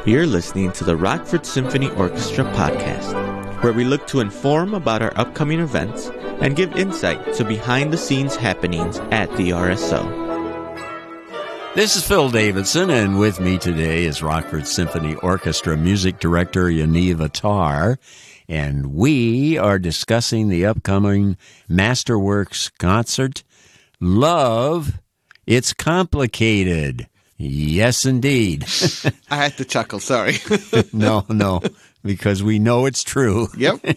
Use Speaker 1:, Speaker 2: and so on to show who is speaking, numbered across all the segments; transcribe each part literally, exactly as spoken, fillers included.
Speaker 1: You're listening to the Rockford Symphony Orchestra podcast, where we look to inform about our upcoming events and give insight to behind-the-scenes happenings at the R S O.
Speaker 2: This is Phil Davidson, and with me today is Rockford Symphony Orchestra Music Director Yaniv Attar, and we are discussing the upcoming Masterworks concert, Love, It's Complicated. Yes, indeed.
Speaker 3: I had to chuckle, sorry.
Speaker 2: no, no, because we know it's true.
Speaker 3: Yep.
Speaker 2: uh,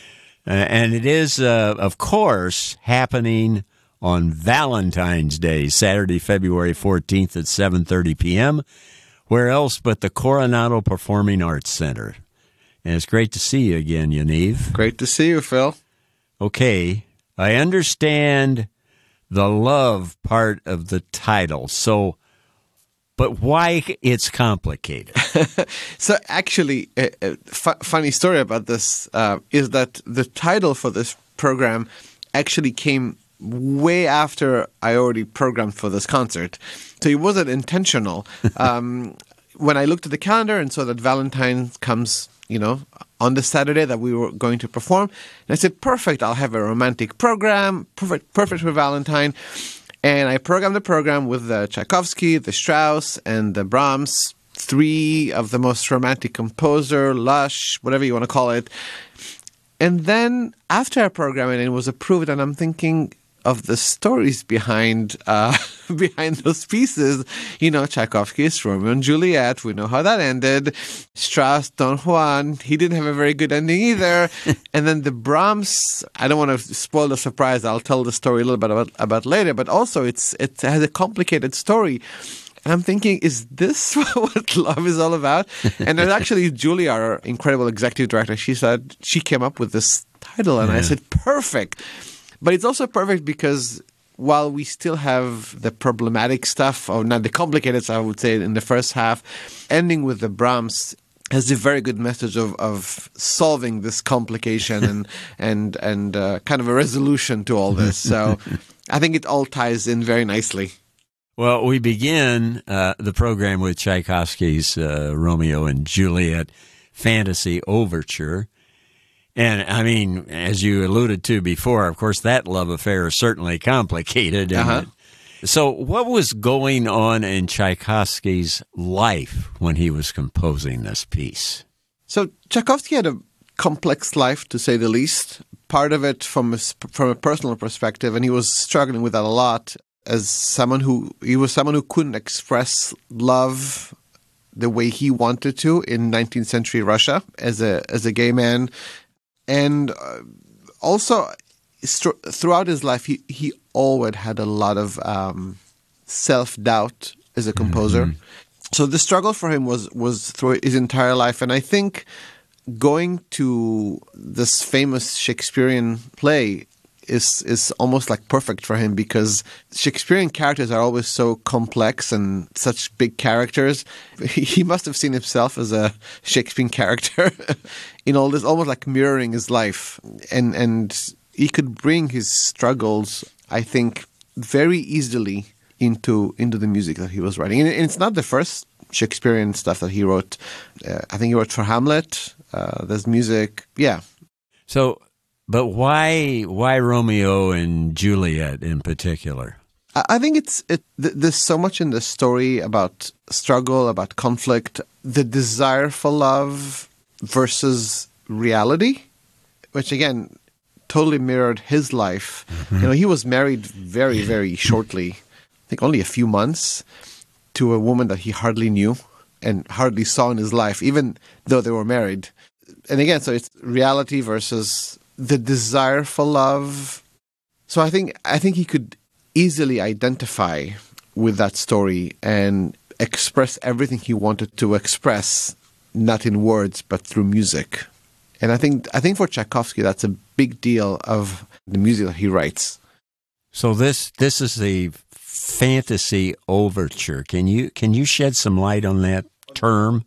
Speaker 2: and it is, uh, of course, happening on Valentine's Day, Saturday, February fourteenth at seven thirty p.m. Where else but the Coronado Performing Arts Center. And it's great to see you again, Yaniv.
Speaker 3: Great to see you, Phil.
Speaker 2: Okay, I understand the love part of the title, so... But why it's complicated?
Speaker 3: So actually, a, a fu- funny story about this uh, is that the title for this program actually came way after I already programmed for this concert. So it wasn't intentional. Um, when I looked at the calendar and saw that Valentine's comes, you know, on the Saturday that we were going to perform, and I said, perfect, I'll have a romantic program, perfect, perfect for Valentine. And I programmed the program with the Tchaikovsky, the Strauss, and the Brahms, three of the most romantic composer, lush, whatever you want to call it. And then after I programmed it, it was approved, and I'm thinking of the stories behind uh, behind those pieces. You know, Tchaikovsky's Romeo and Juliet, we know how that ended. Strauss, Don Juan, he didn't have a very good ending either. And then the Brahms, I don't want to spoil the surprise, I'll tell the story a little bit about, about later, but also it's it has a complicated story. And I'm thinking, is this what love is all about? And then actually, Julia, our incredible executive director, she said she came up with this title, and yeah. I said, perfect. But it's also perfect because while we still have the problematic stuff, or not the complicated stuff, I would say, in the first half, ending with the Brahms has a very good message of, of solving this complication and and and uh, kind of a resolution to all this. So I think it all ties in very nicely.
Speaker 2: Well, we begin uh, the program with Tchaikovsky's uh, Romeo and Juliet Fantasy Overture. And, I mean, as you alluded to before, of course, that love affair is certainly complicated.
Speaker 3: Uh-huh.
Speaker 2: So what was going on in Tchaikovsky's life when he was composing this piece?
Speaker 3: So Tchaikovsky had a complex life, to say the least. Part of it from a, from a personal perspective, and he was struggling with that a lot as someone who, he was someone who couldn't express love the way he wanted to in nineteenth century Russia as a as a gay man. And also, st- throughout his life, he, he always had a lot of um, self-doubt as a composer. Mm-hmm. So the struggle for him was, was through his entire life. And I think going to this famous Shakespearean play is is almost like perfect for him, because Shakespearean characters are always so complex and such big characters. He must have seen himself as a Shakespearean character in all this, almost like mirroring his life. And and he could bring his struggles, I think, very easily into into the music that he was writing. And it's not the first Shakespearean stuff that he wrote. Uh, I think he wrote for Hamlet. Uh, there's music. Yeah.
Speaker 2: So... But why why Romeo and Juliet in particular?
Speaker 3: I think it's it, th- there's so much in the story about struggle, about conflict, the desire for love versus reality, which again totally mirrored his life. Mm-hmm. You know, he was married very, very shortly, I think only a few months, to a woman that he hardly knew and hardly saw in his life, even though they were married. And again, so it's reality versus the desire for love. So I think I think he could easily identify with that story and express everything he wanted to express, not in words but through music. And I think I think for Tchaikovsky that's a big deal of the music that he writes.
Speaker 2: So this this is the fantasy overture. Can you can you shed some light on that term?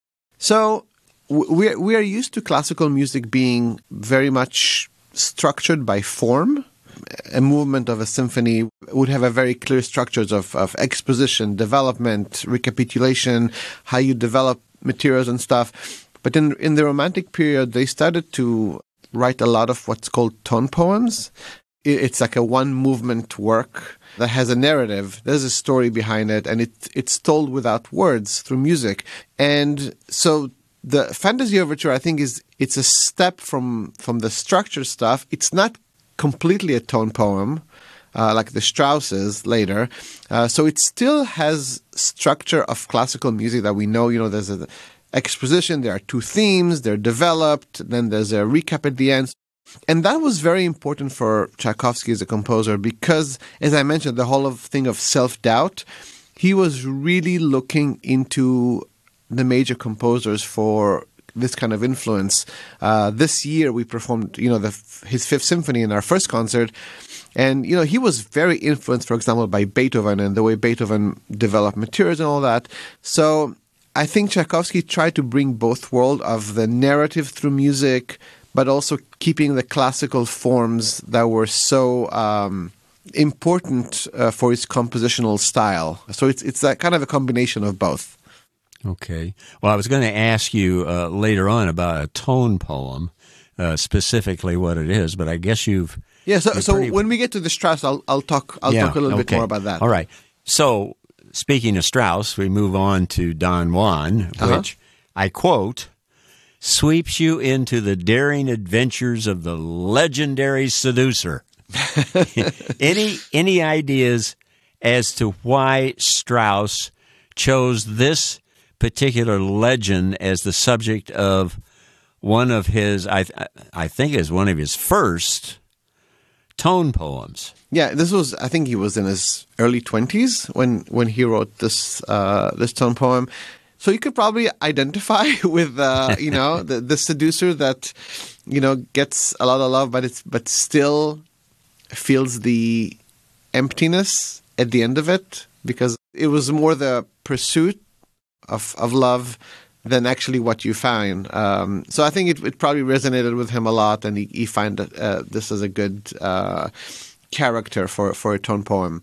Speaker 3: So we we are used to classical music being very much structured by form. A movement of a symphony would have a very clear structures of, of exposition, development, recapitulation, how you develop materials and stuff. But in in the Romantic period, they started to write a lot of what's called tone poems. It's like a one-movement work that has a narrative. There's a story behind it, and it, it's told without words through music. And so the Fantasy Overture, I think, is it's a step from, from the structure stuff. It's not completely a tone poem, uh, like the Strauss's later. Uh, so it still has structure of classical music that we know. You know, there's an exposition, there are two themes, they're developed, then there's a recap at the end. And that was very important for Tchaikovsky as a composer because, as I mentioned, the whole of thing of self-doubt, he was really looking into the major composers for this kind of influence. Uh, this year we performed, you know, the, his Fifth Symphony in our first concert. And, you know, he was very influenced, for example, by Beethoven and the way Beethoven developed materials and all that. So I think Tchaikovsky tried to bring both worlds of the narrative through music, but also keeping the classical forms that were so um, important uh, for his compositional style. So it's it's that kind of a combination of both.
Speaker 2: Okay. Well, I was going to ask you uh, later on about a tone poem, uh, specifically what it is, but I guess you've
Speaker 3: yeah. So so
Speaker 2: pretty...
Speaker 3: when we get to the Strauss, I'll I'll talk I'll
Speaker 2: yeah,
Speaker 3: talk a little
Speaker 2: okay.
Speaker 3: bit more about that.
Speaker 2: All right. So speaking of Strauss, we move on to Don Juan, which uh-huh. I quote, sweeps you into the daring adventures of the legendary seducer. any any ideas as to why Strauss chose this particular legend as the subject of one of his, I I think is one of his first tone poems?
Speaker 3: Yeah, this was, I think he was in his early twenties when, when he wrote this uh, this tone poem. So you could probably identify with, uh, you know, the, the seducer that, you know, gets a lot of love, but it's but still feels the emptiness at the end of it, because it was more the pursuit of of love than actually what you find. Um, so I think it, it probably resonated with him a lot, and he, he found uh, this as a good uh, character for, for a tone poem.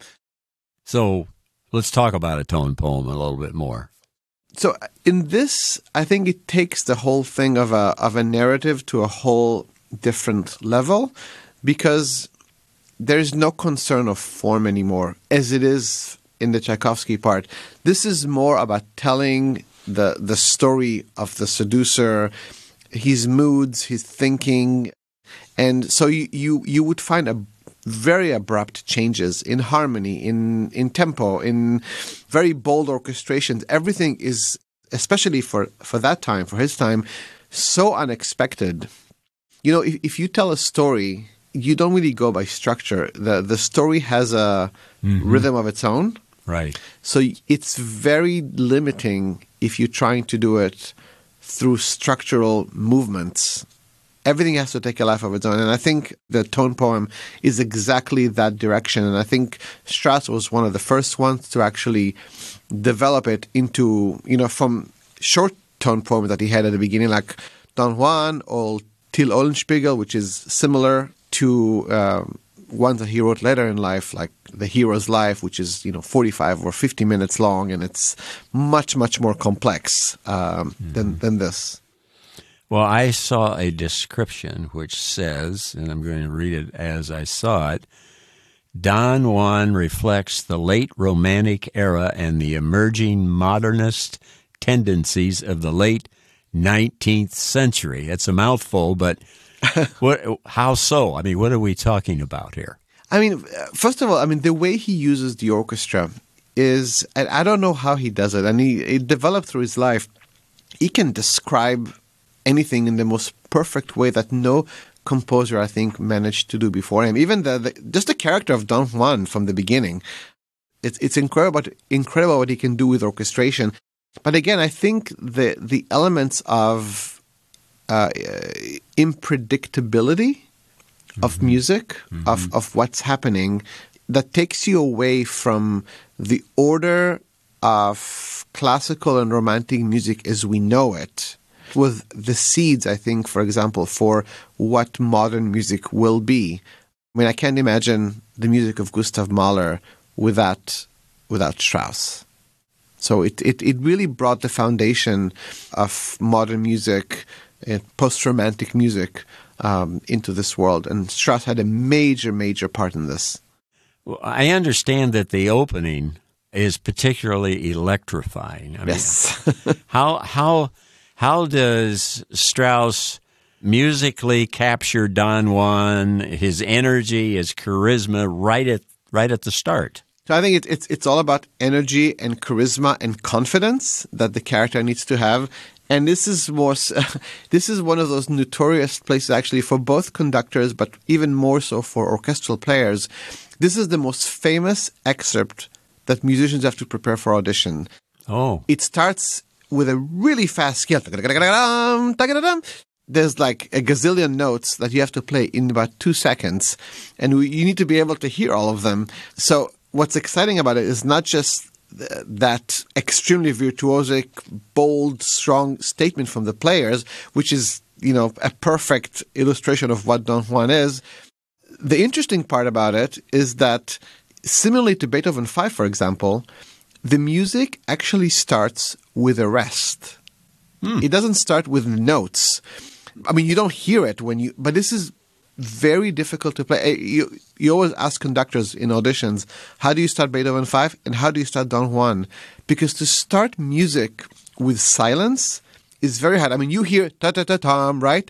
Speaker 2: So let's talk about a tone poem a little bit more.
Speaker 3: So in this, I think it takes the whole thing of a of a narrative to a whole different level, because there is no concern of form anymore, as it is in the Tchaikovsky part. This is more about telling the the story of the seducer, his moods, his thinking, and so you you, you would find a very abrupt changes in harmony, in in tempo, in very bold orchestrations. Everything is, especially for, for that time, for his time, so unexpected. You know, if, if you tell a story, you don't really go by structure. The the story has a mm-hmm. rhythm of its own.
Speaker 2: Right.
Speaker 3: So it's very limiting if you're trying to do it through structural movements. Everything has to take a life of its own. And I think the tone poem is exactly that direction. And I think Strauss was one of the first ones to actually develop it into, you know, from short tone poems that he had at the beginning, like Don Juan or Till Eulenspiegel, which is similar to um, ones that he wrote later in life, like The Hero's Life, which is, you know, forty-five or fifty minutes long, and it's much, much more complex um, mm-hmm. than, than this.
Speaker 2: Well, I saw a description which says, and I'm going to read it as I saw it, Don Juan reflects the late Romantic era and the emerging modernist tendencies of the late nineteenth century. It's a mouthful, but what? How so? I mean, what are we talking about here?
Speaker 3: I mean, first of all, I mean, the way he uses the orchestra is, and I don't know how he does it, and he it developed through his life. He can describe anything in the most perfect way that no composer, I think, managed to do before him. Even the, the just the character of Don Juan from the beginning, it's it's incredible, incredible what he can do with orchestration. But again, I think the the elements of uh, unpredictability mm-hmm. of music, mm-hmm. of of what's happening, that takes you away from the order of classical and romantic music as we know it, with the seeds, I think, for example, for what modern music will be. I mean, I can't imagine the music of Gustav Mahler without without Strauss. So it, it, it really brought the foundation of modern music, uh, post-romantic music, um, into this world. And Strauss had a major, major part in this.
Speaker 2: Well, I understand that the opening is particularly electrifying. I
Speaker 3: yes.
Speaker 2: mean, how how how does Strauss musically capture Don Juan, his energy, his charisma, right at right at the start?
Speaker 3: So I think it, it's it's all about energy and charisma and confidence that the character needs to have. And this is more, this is one of those notorious places actually for both conductors, but even more so for orchestral players. This is the most famous excerpt that musicians have to prepare for audition.
Speaker 2: Oh.
Speaker 3: It starts with a really fast scale. There's like a gazillion notes that you have to play in about two seconds, and you need to be able to hear all of them. So what's exciting about it is not just that extremely virtuosic, bold, strong statement from the players, which is, you know, a perfect illustration of what Don Juan is. The interesting part about it is that, similarly to Beethoven five, for example, the music actually starts with a rest. Hmm. It doesn't start with notes. I mean, you don't hear it when you, but this is very difficult to play. You you always ask conductors in auditions, how do you start Beethoven five and how do you start Don Juan? Because to start music with silence is very hard. I mean, you hear ta-ta-ta-tam, right?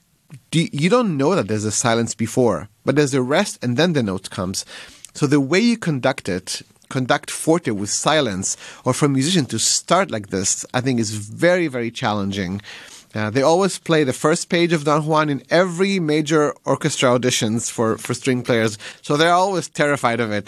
Speaker 3: Do, you don't know that there's a silence before, but there's a rest and then the note comes. So the way you conduct it, conduct forte with silence, or for a musician to start like this, I think is very, very challenging. Uh, they always play the first page of Don Juan in every major orchestra auditions for, for string players, so they're always terrified of it.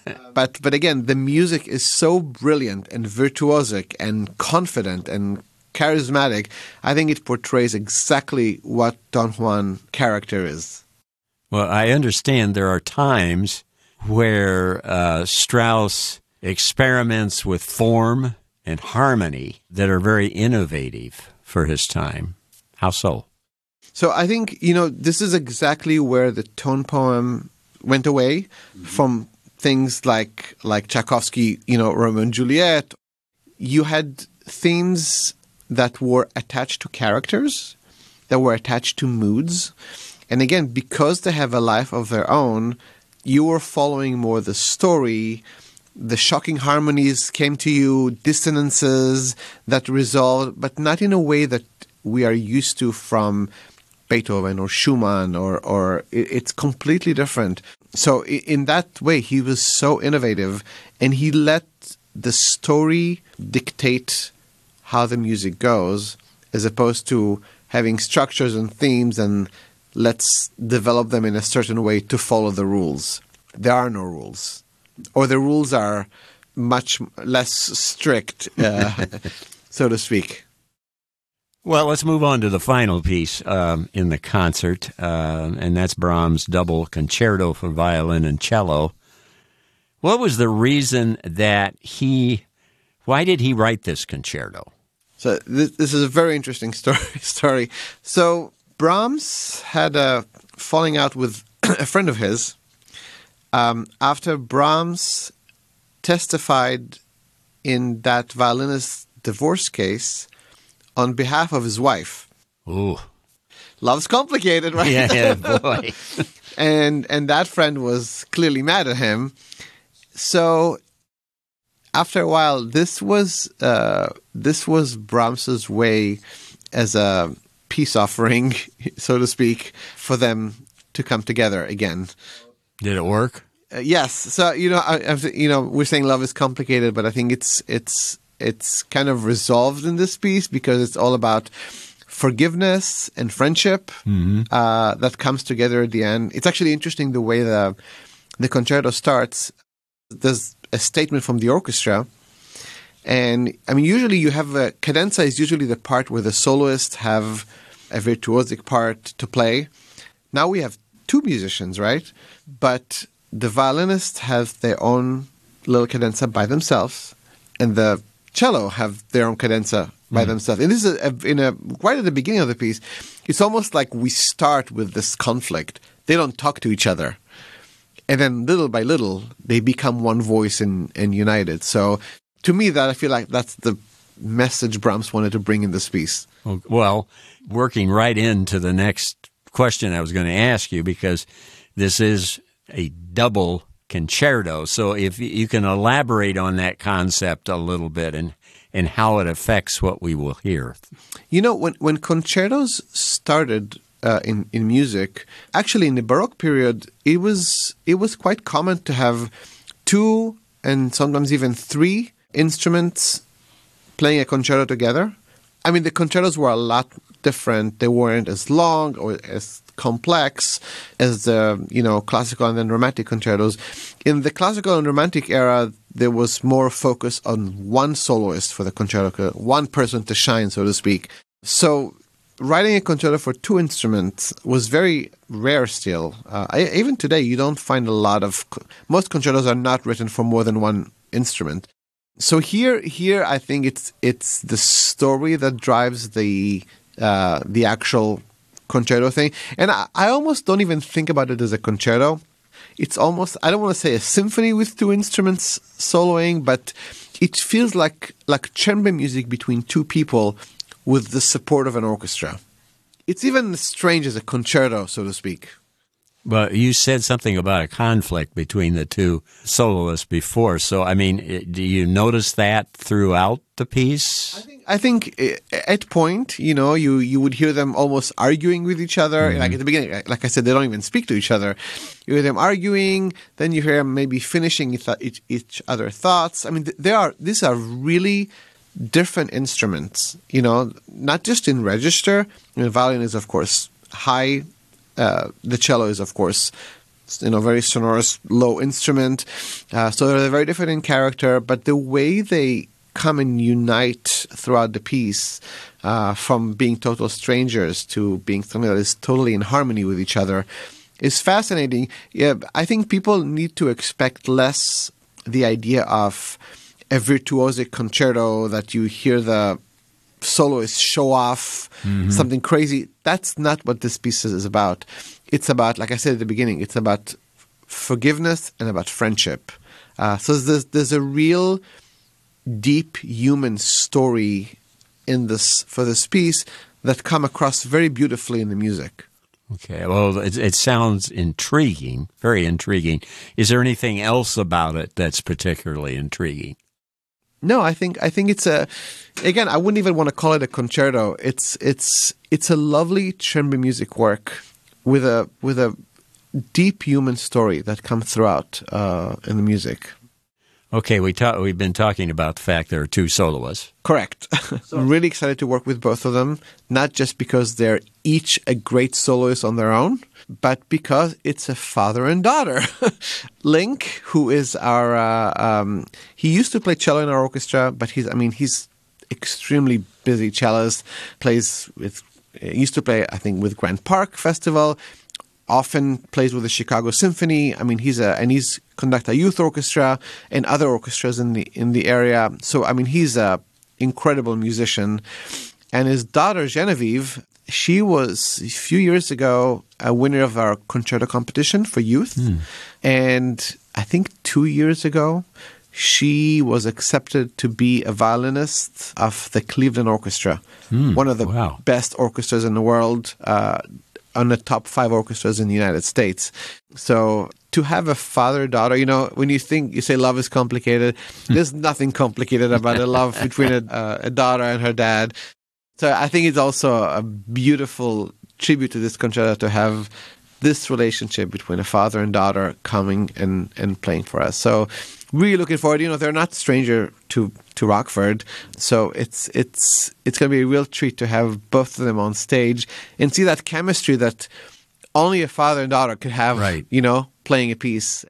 Speaker 3: but but again, the music is so brilliant and virtuosic and confident and charismatic. I think it portrays exactly what Don Juan character is.
Speaker 2: Well, I understand there are times where uh, Strauss experiments with form and harmony that are very innovative for his time. How so?
Speaker 3: So I think, you know, this is exactly where the tone poem went away mm-hmm. from things like like Tchaikovsky, you know, Romeo and Juliet. You had themes that were attached to characters, that were attached to moods. And again, because they have a life of their own, you were following more the story. The shocking harmonies came to you, dissonances that resolved, but not in a way that we are used to from Beethoven or Schumann, or, or it's completely different. So in that way, he was so innovative, and he let the story dictate how the music goes, as opposed to having structures and themes and let's develop them in a certain way to follow the rules. There are no rules. Or the rules are much less strict, uh, so to speak.
Speaker 2: Well, let's move on to the final piece um, in the concert, uh, and that's Brahms' double concerto for violin and cello. What was the reason that he, why did he write this concerto?
Speaker 3: So this, this is a very interesting story. story. So Brahms had a falling out with a friend of his, Um, after Brahms testified in that violinist's divorce case on behalf of his wife.
Speaker 2: Ooh.
Speaker 3: Love's complicated, right?
Speaker 2: Yeah, yeah, boy.
Speaker 3: and and that friend was clearly mad at him. So after a while, this was uh, this was Brahms's way as a peace offering, so to speak, for them to come together again.
Speaker 2: Did it work?
Speaker 3: Uh, yes. So you know, I, I, you know, we're saying love is complicated, but I think it's it's it's kind of resolved in this piece because it's all about forgiveness and friendship mm-hmm. uh, that comes together at the end. It's actually interesting the way the the concerto starts. There's a statement from the orchestra, and I mean, usually you have a cadenza is usually the part where the soloists have a virtuosic part to play. Now we have two musicians, right? But the violinists have their own little cadenza by themselves, and the cello have their own cadenza by mm. themselves. And this is a, a, in a right at the beginning of the piece. It's almost like we start with this conflict. They don't talk to each other, and then little by little they become one voice and, and united. So to me, that I feel like that's the message Brahms wanted to bring in this piece.
Speaker 2: Well, working right into the next question I was going to ask you, because this is a double concerto. So if you can elaborate on that concept a little bit and, and how it affects what we will hear.
Speaker 3: You know, when, when concertos started uh, in, in music, actually in the Baroque period, it was it was quite common to have two and sometimes even three instruments playing a concerto together. I mean, the concertos were a lot different. They weren't as long or as complex as the, you know, classical and then romantic concertos. In the classical and romantic era, there was more focus on one soloist for the concerto, one person to shine, so to speak. So writing a concerto for two instruments was very rare still. Uh, I, even today, you don't find a lot of... Most concertos are not written for more than one instrument. So here, here I think it's it's the story that drives the uh, the actual concerto thing. And I, I almost don't even think about it as a concerto. It's almost, I don't want to say a symphony with two instruments soloing, but it feels like like chamber music between two people with the support of an orchestra. It's even as strange as a concerto, so to speak.
Speaker 2: But you said something about a conflict between the two soloists before. So, I mean, do you notice that throughout the piece?
Speaker 3: I think, I think at point, you know, you, you would hear them almost arguing with each other. Mm-hmm. Like at the beginning, like I said, they don't even speak to each other. You hear them arguing, then you hear them maybe finishing each, each other's thoughts. I mean, they are these are really different instruments, you know, not just in register. The violin is, of course, high. Uh, the cello is, of course, you know, very sonorous, low instrument. Uh, so they're very different in character, but the way they come and unite throughout the piece, uh, from being total strangers to being something that is totally in harmony with each other, is fascinating. Yeah, I think people need to expect less the idea of a virtuosic concerto that you hear the soloist show off mm-hmm. something crazy. That's not what this piece is about. It's about, like I said at the beginning, it's about forgiveness and about friendship. Uh, so there's, there's a real deep human story in this for this piece that come across very beautifully in the music.
Speaker 2: Okay, well, it, it sounds intriguing, very intriguing. Is there anything else about it that's particularly intriguing?
Speaker 3: No, I think I think it's a. Again, I wouldn't even want to call it a concerto. It's it's it's a lovely chamber music work with a with a deep human story that comes throughout uh, in the music.
Speaker 2: Okay, we ta- we've been talking about the fact there are two soloists.
Speaker 3: Correct. So I'm really excited to work with both of them, not just because they're each a great soloist on their own, but because it's a father and daughter. Link, who is our, uh, um, he used to play cello in our orchestra, but he's, I mean, he's extremely busy cellist, plays with, used to play, I think, with Grand Park Festival, often plays with the Chicago Symphony. I mean, he's a, and he's conduct a youth orchestra and other orchestras in the, in the area. So, I mean, he's a incredible musician. And his daughter, Genevieve, she was, a few years ago, a winner of our concerto competition for youth. Mm. And I think two years ago, she was accepted to be a violinist of the Cleveland Orchestra, mm. one of the wow. best orchestras in the world, uh, on the top five orchestras in the United States. So to have a father-daughter, you know, when you think, you say love is complicated, there's nothing complicated about a love between a, uh, a daughter and her dad. So I think it's also a beautiful tribute to this concerto to have this relationship between a father and daughter coming and, and playing for us. So really looking forward. You know, they're not stranger to, to Rockford, so it's it's it's going to be a real treat to have both of them on stage and see that chemistry that only a father and daughter could have,
Speaker 2: right.
Speaker 3: you know, playing a piece.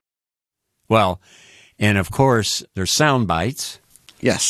Speaker 2: Well, and of course, there's sound bites.
Speaker 3: Yes.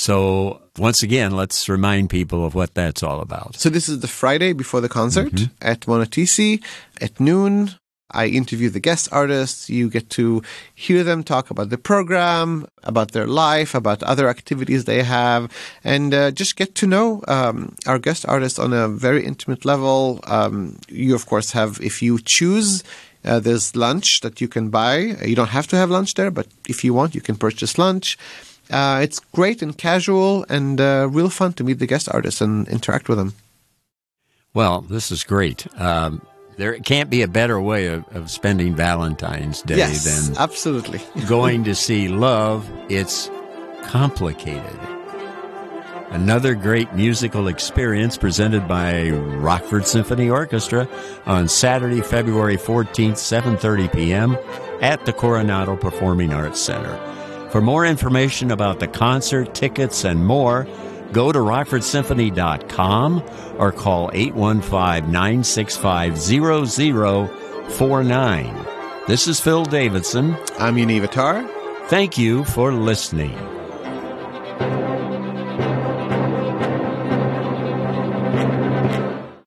Speaker 2: So once again, let's remind people of what that's all about.
Speaker 3: So this is the Friday before the concert mm-hmm. at Monotisi at noon. I interview the guest artists. You get to hear them talk about the program, about their life, about other activities they have, and uh, just get to know um, our guest artists on a very intimate level. Um, you, of course, have, if you choose, uh, there's lunch that you can buy. You don't have to have lunch there, but if you want, you can purchase lunch. Uh, it's great and casual and uh, real fun to meet the guest artists and interact with them.
Speaker 2: Well, this is great. Um, there can't be a better way of, of spending Valentine's Day
Speaker 3: yes,
Speaker 2: than
Speaker 3: absolutely.
Speaker 2: going to see Love, It's Complicated. Another great musical experience presented by Rockford Symphony Orchestra on Saturday, February fourteenth, seven thirty p.m. at the Coronado Performing Arts Center. For more information about the concert, tickets, and more, go to rockford symphony dot com or call eight one five, nine six five, zero zero four nine. This is Phil Davidson.
Speaker 3: I'm Yaniv Attar.
Speaker 2: Thank you for listening.